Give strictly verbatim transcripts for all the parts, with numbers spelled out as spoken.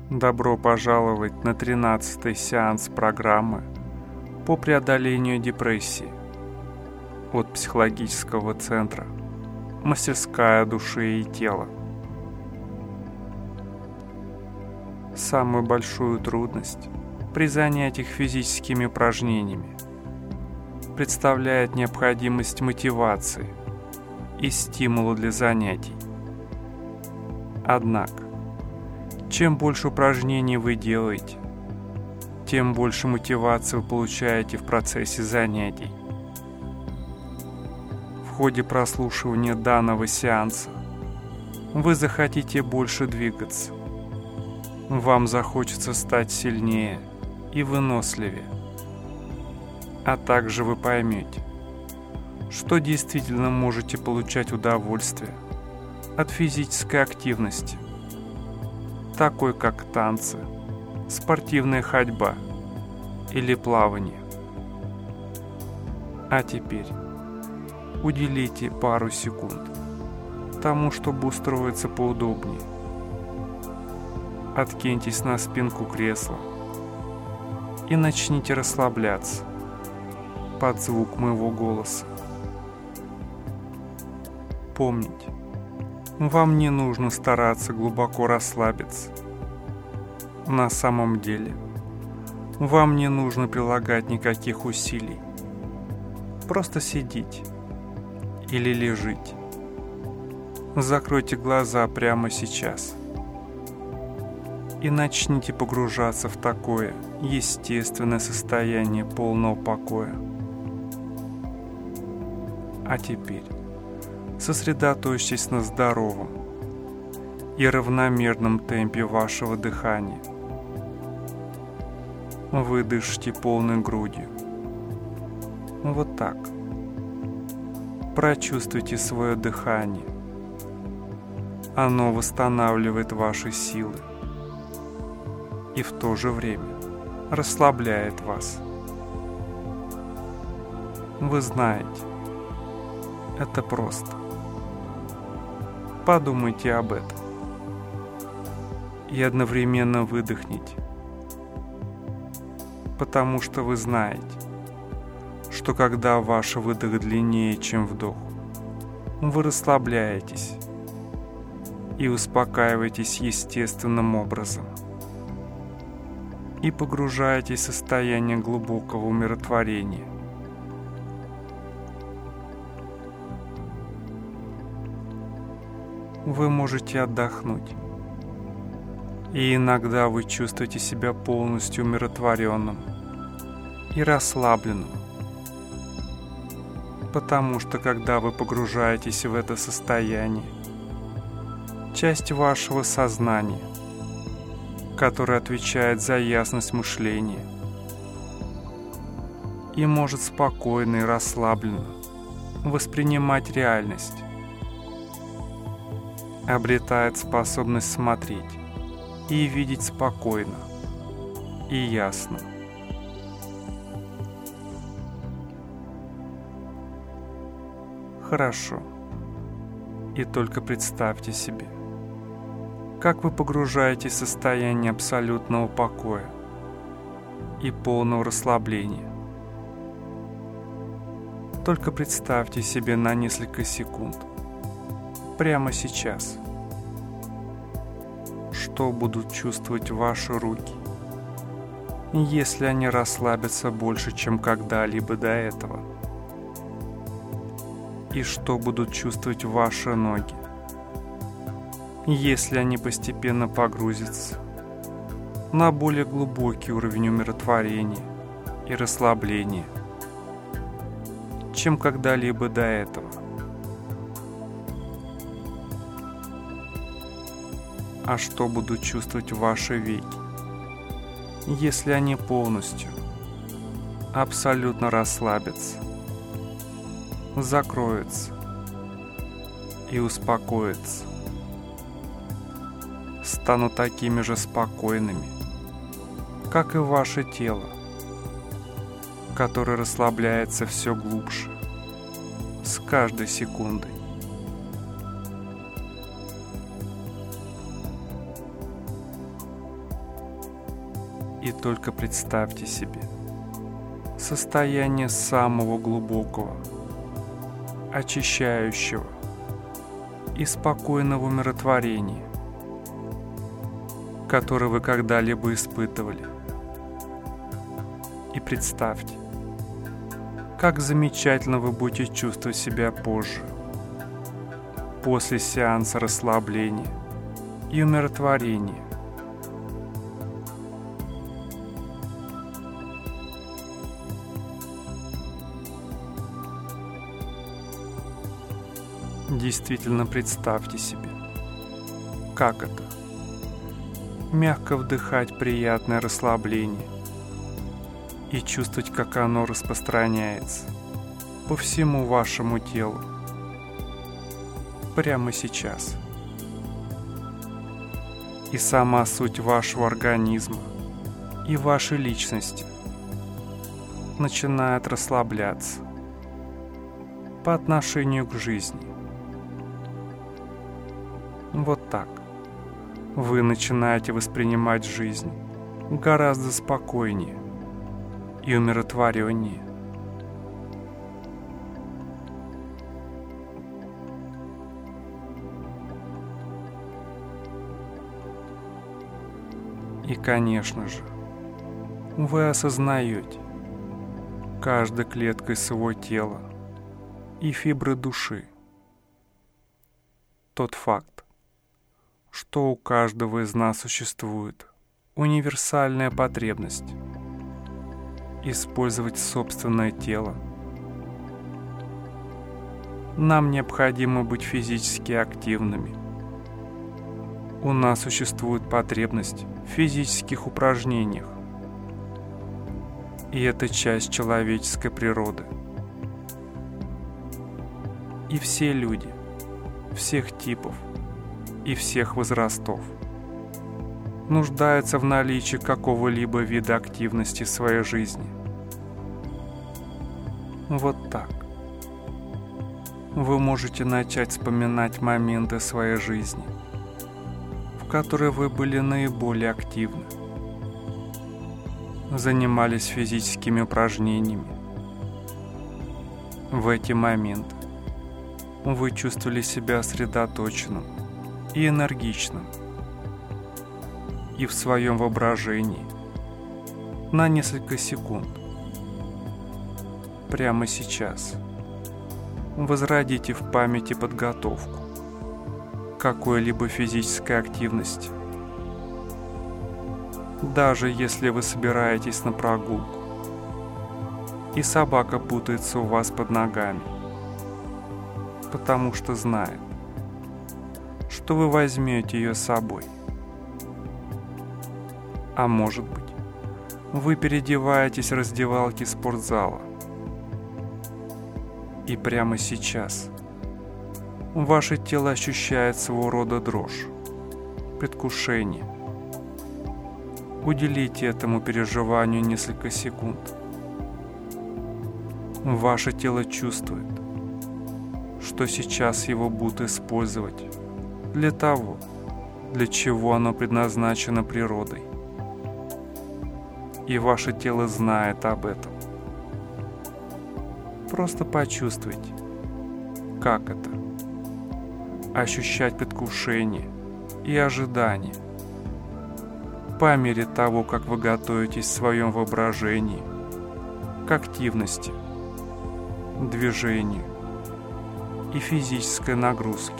Добро пожаловать на тринадцатый сеанс программы по преодолению депрессии от психологического центра «Мастерская души и тела». Самую большую трудность при занятиях физическими упражнениями представляет необходимость мотивации и стимула для занятий. Однако, чем больше упражнений вы делаете, тем больше мотивации вы получаете в процессе занятий. В ходе прослушивания данного сеанса вы захотите больше двигаться. Вам захочется стать сильнее и выносливее. А также вы поймете, что действительно можете получать удовольствие от физической активности, такой как танцы, спортивная ходьба или плавание. А теперь уделите пару секунд тому, чтобы устроиться поудобнее. Откиньтесь на спинку кресла и начните расслабляться под звук моего голоса. Помните, вам не нужно стараться глубоко расслабиться. На самом деле, вам не нужно прилагать никаких усилий. Просто сидите или лежите. Закройте глаза прямо сейчас и начните погружаться в такое естественное состояние полного покоя. А теперь сосредоточьтесь на здоровом и равномерном темпе вашего дыхания. Вы дышите полной грудью. Вот так. Прочувствуйте свое дыхание. Оно восстанавливает ваши силы и в то же время расслабляет вас. Вы знаете, это просто. Подумайте об этом и одновременно выдохните, потому что вы знаете, что когда ваш выдох длиннее, чем вдох, вы расслабляетесь и успокаиваетесь естественным образом и погружаетесь в состояние глубокого умиротворения. Вы можете отдохнуть, и иногда вы чувствуете себя полностью умиротворенным и расслабленным, потому что когда вы погружаетесь в это состояние, часть вашего сознания, которая отвечает за ясность мышления и может спокойно и расслабленно воспринимать реальность, обретает способность смотреть и видеть спокойно и ясно. Хорошо. И только представьте себе, как вы погружаетесь в состояние абсолютного покоя и полного расслабления. Только представьте себе на несколько секунд, прямо сейчас, что будут чувствовать ваши руки, если они расслабятся больше, чем когда-либо до этого, и что будут чувствовать ваши ноги, если они постепенно погрузятся на более глубокий уровень умиротворения и расслабления, чем когда-либо до этого. А что будут чувствовать ваши веки, если они полностью, абсолютно расслабятся, закроются и успокоятся, станут такими же спокойными, как и ваше тело, которое расслабляется все глубже с каждой секундой. И только представьте себе состояние самого глубокого, очищающего и спокойного умиротворения, которое вы когда-либо испытывали. И представьте, как замечательно вы будете чувствовать себя позже, после сеанса расслабления и умиротворения. Действительно представьте себе, как это – мягко вдыхать приятное расслабление и чувствовать, как оно распространяется по всему вашему телу прямо сейчас. И сама суть вашего организма и вашей личности начинает расслабляться по отношению к жизни. Вот так. Вы начинаете воспринимать жизнь гораздо спокойнее и умиротвореннее. И, конечно же, вы осознаете каждой клеткой своего тела и фибры души тот факт, что у каждого из нас существует универсальная потребность использовать собственное тело. Нам необходимо быть физически активными. У нас существует потребность в физических упражнениях. И это часть человеческой природы. И все люди, всех типов и всех возрастов нуждаются в наличии какого-либо вида активности в своей жизни. Вот так. Вы можете начать вспоминать моменты своей жизни, в которой вы были наиболее активны, занимались физическими упражнениями. В эти моменты вы чувствовали себя сосредоточенным и энергичным, и в своем воображении на несколько секунд прямо сейчас возродите в памяти подготовку к какой-либо физической активности. Даже если вы собираетесь на прогулку, и собака путается у вас под ногами, потому что знает, что вы возьмете ее с собой. А может быть, вы переодеваетесь в раздевалке спортзала, и прямо сейчас ваше тело ощущает своего рода дрожь, предвкушение. Уделите этому переживанию несколько секунд. Ваше тело чувствует, что сейчас его будут использовать для того, для чего оно предназначено природой. И ваше тело знает об этом. Просто почувствуйте, как это – ощущать предвкушение и ожидание по мере того, как вы готовитесь в своем воображении к активности, движению и физической нагрузке.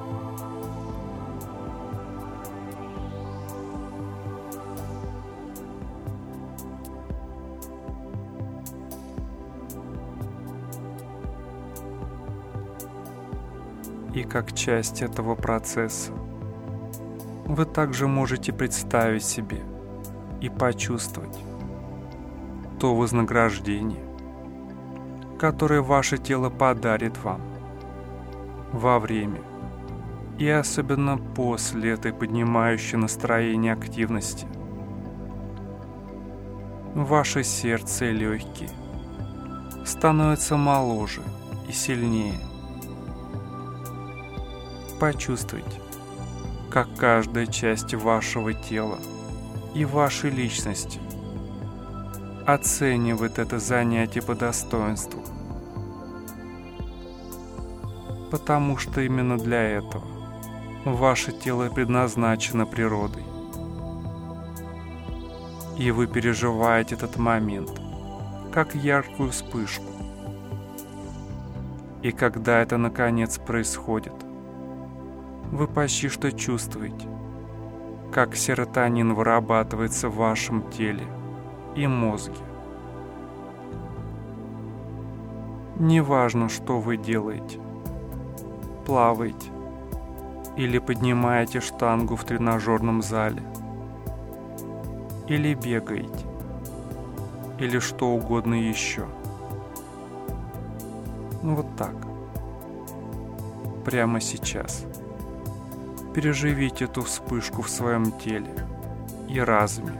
И как часть этого процесса вы также можете представить себе и почувствовать то вознаграждение, которое ваше тело подарит вам во время и особенно после этой поднимающей настроение активности. Ваше сердце и легкие становятся моложе и сильнее. Почувствуйте, как каждая часть вашего тела и вашей личности оценивает это занятие по достоинству, потому что именно для этого ваше тело предназначено природой. И вы переживаете этот момент как яркую вспышку. И когда это наконец происходит, вы почти что чувствуете, как серотонин вырабатывается в вашем теле и мозге. Неважно, что вы делаете, плаваете или поднимаете штангу в тренажерном зале, или бегаете, или что угодно еще. Ну вот так. Прямо сейчас. Переживите эту вспышку в своем теле и разуме.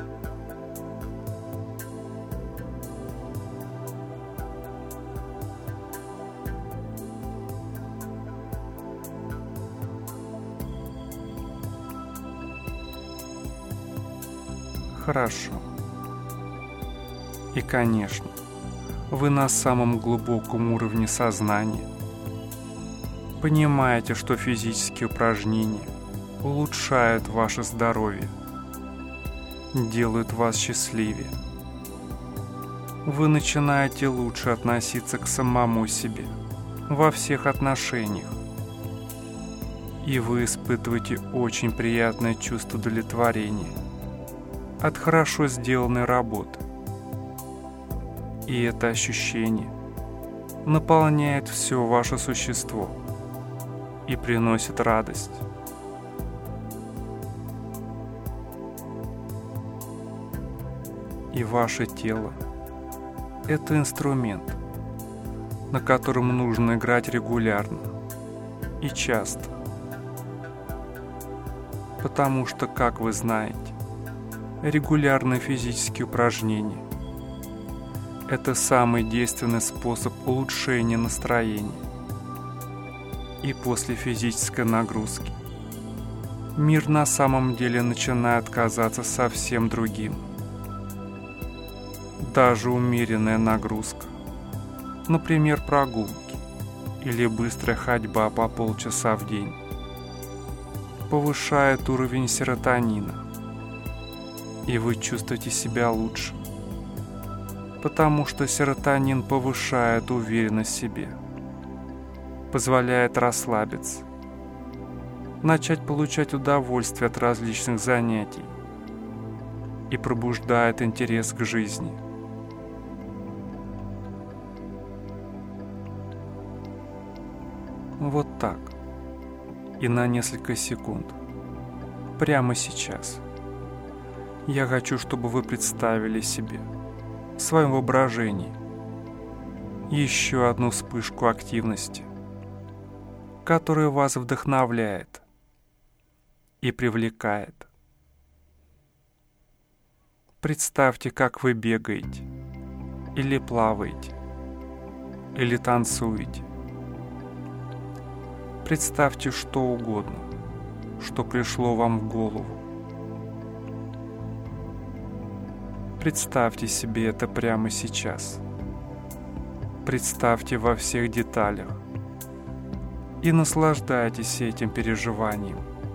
Хорошо. И, конечно, вы на самом глубоком уровне сознания понимаете, что физические упражнения улучшают ваше здоровье, делают вас счастливее. Вы начинаете лучше относиться к самому себе во всех отношениях, и вы испытываете очень приятное чувство удовлетворения от хорошо сделанной работы. И это ощущение наполняет все ваше существо и приносит радость. И ваше тело – это инструмент, на котором нужно играть регулярно и часто. Потому что, как вы знаете, регулярные физические упражнения – это самый действенный способ улучшения настроения. И после физической нагрузки мир на самом деле начинает казаться совсем другим. Даже умеренная нагрузка, например, прогулки или быстрая ходьба по полчаса в день, повышает уровень серотонина, и вы чувствуете себя лучше, потому что серотонин повышает уверенность в себе, позволяет расслабиться, начать получать удовольствие от различных занятий и пробуждает интерес к жизни. Вот так. И на несколько секунд, прямо сейчас, я хочу, чтобы вы представили себе в своем воображении еще одну вспышку активности, которая вас вдохновляет и привлекает. Представьте, как вы бегаете, или плаваете, или танцуете. Представьте что угодно, что пришло вам в голову. Представьте себе это прямо сейчас. Представьте во всех деталях и наслаждайтесь этим переживанием.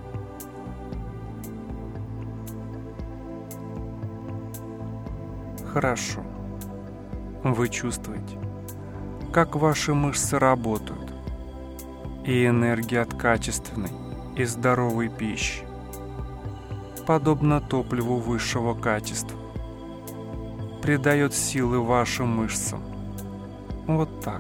Хорошо. Вы чувствуете, как ваши мышцы работают, и энергия от качественной и здоровой пищи, подобно топливу высшего качества, придает силы вашим мышцам. Вот так.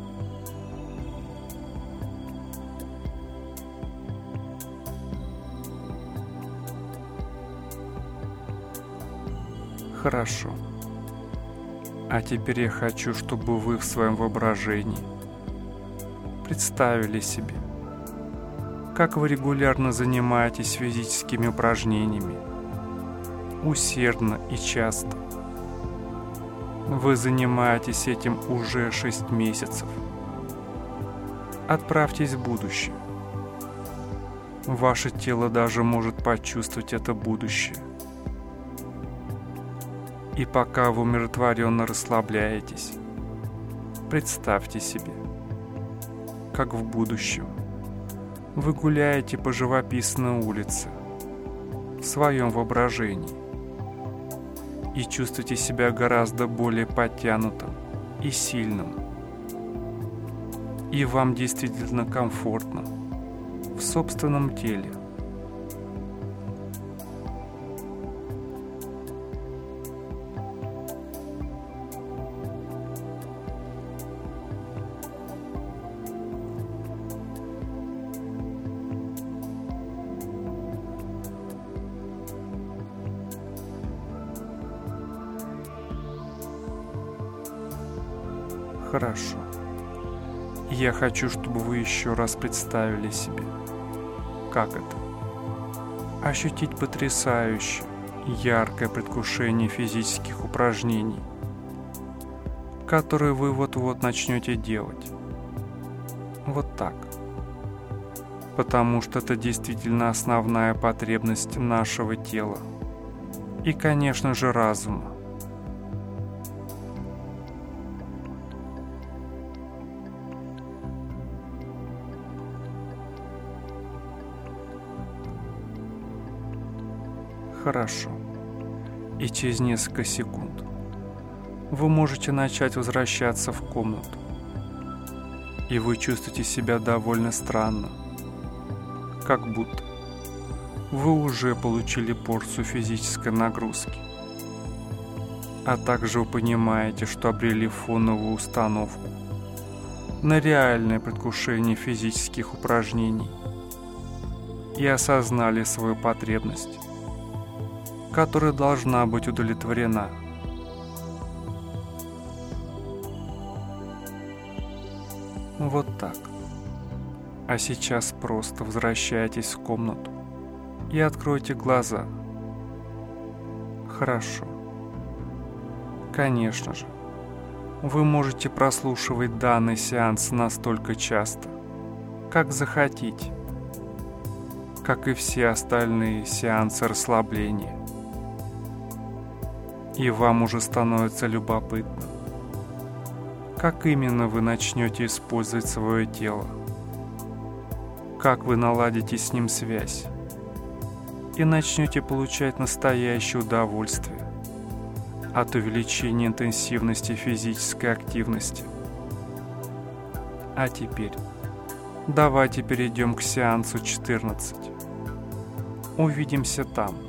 Хорошо. А теперь я хочу, чтобы вы в своем воображении представили себе, как вы регулярно занимаетесь физическими упражнениями, усердно и часто. Вы занимаетесь этим уже шесть месяцев. Отправьтесь в будущее. Ваше тело даже может почувствовать это будущее. И пока вы умиротворенно расслабляетесь, представьте себе, как в будущем вы гуляете по живописной улице в своем воображении и чувствуете себя гораздо более подтянутым и сильным. И вам действительно комфортно в собственном теле. Хорошо. Я хочу, чтобы вы еще раз представили себе, как это – ощутить потрясающее, яркое предвкушение физических упражнений, которые вы вот-вот начнете делать. Вот так. Потому что это действительно основная потребность нашего тела и, конечно же, разума. Хорошо. И через несколько секунд вы можете начать возвращаться в комнату. И вы чувствуете себя довольно странно. Как будто вы уже получили порцию физической нагрузки. А также вы понимаете, что обрели фоновую установку на реальное предвкушение физических упражнений и осознали свою потребность, которая должна быть удовлетворена. Вот так. А сейчас просто возвращайтесь в комнату и откройте глаза. Хорошо. Конечно же, вы можете прослушивать данный сеанс настолько часто, как захотите, как и все остальные сеансы расслабления. И вам уже становится любопытно, как именно вы начнете использовать свое тело, как вы наладите с ним связь и начнете получать настоящее удовольствие от увеличения интенсивности физической активности. А теперь давайте перейдем к сеансу четырнадцать. Увидимся там.